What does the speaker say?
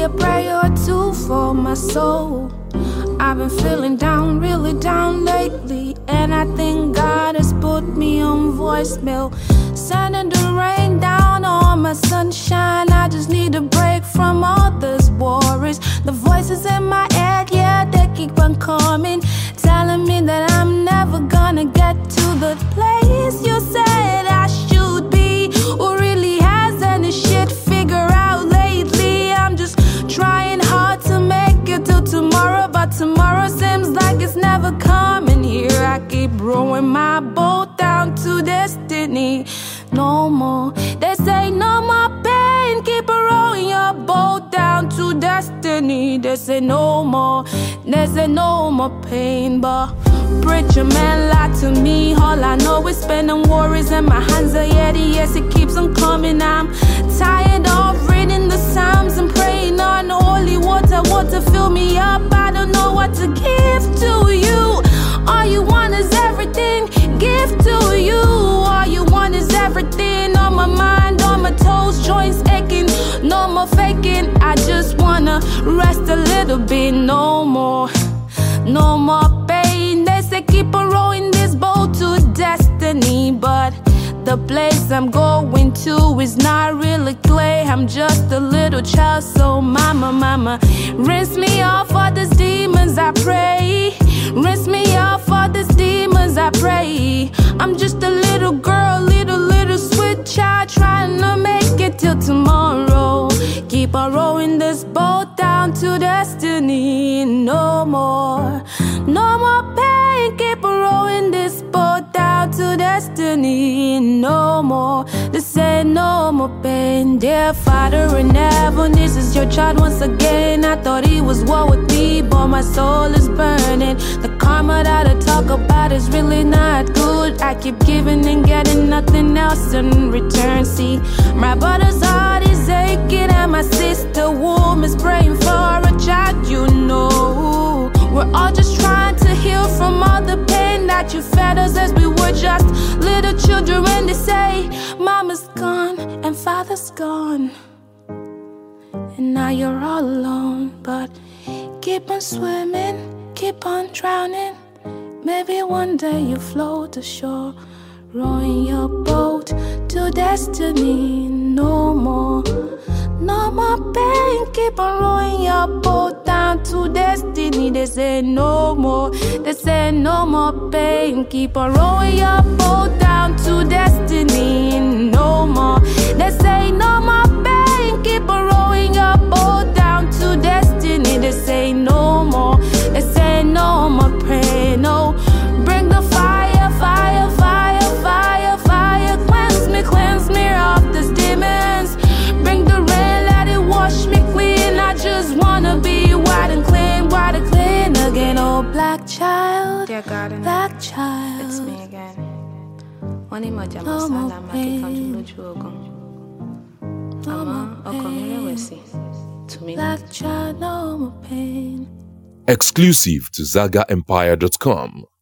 a prayer or two for my soul. I've been feeling down, really down lately, and I think God has put me on voicemail, sending the rain down on my sunshine. I just need a break from all this worries. The voices in my head, yeah, they keep on coming, telling me that I'm never gonna get to the place you said I should be. Who really has any shit figured out lately? I'm just trying hard to make it till tomorrow, but tomorrow seems like it's never coming here. I keep rowing my boat down to destiny. No more, they say no more pain. Keep rowing your boat down to destiny. They say no more, they say no more pain. But preacher man lied to me. All I know is spending worries and my hands are yeti. Yes, it keeps on coming. I'm tired of reading the Psalms and praying on holy water. Water fill me up, I don't know what to give to you. All you want is everything, give to you. All you want is everything on my mind, on my toes, joints aching. No more faking, I just wanna rest a little bit. No more, no more pain. They say keep on rowing this boat to destiny, but the place I'm going to is not really clay. I'm just a little child, so mama, mama, rinse me off all these demons, I pray. Rinse me off all these demons, I pray. I'm just a little girl, little sweet child, trying to make it till tomorrow. Keep on rowing this boat down to destiny. No more, no more pain. Keep on rowing this boat down to destiny. No more, they say no more pain. Dear Father in heaven, this is your child once again. I thought he was war with me, but my soul is burning. The karma that I talk about is really not good. I keep giving and getting nothing else in return. See, my brother's heart is aching and my sister womb is praying for a child, you know. We're all just trying to heal from all the pain that you fed us as we were just little children. When they say mama's gone and father's gone, and now you're all alone. But keep on swimming, keep on drowning. Maybe one day you float ashore, rowing your boat to destiny. No more, no more pain. Keep on rowing your boat down to destiny. They say no more, they say no more pain. Keep on rowing your boat down to destiny. No more, they say no more pain. Keep on rowing your boat down to destiny. They say no more, they say no more pain. No, bring the fire, fire, fire, fire, fire. Cleanse me off these demons. Bring the rain, let it wash me clean. I just wanna be white and clean again. Oh, black child, Dear God, black child, it's me again. Wani moja no more masala pain, makikanju loju ogun. no Ama more ọkọ mi pain. rẹ̀wẹ̀sì. Tumi Black child, no more pain. Exclusive to ZagaEmpire.com.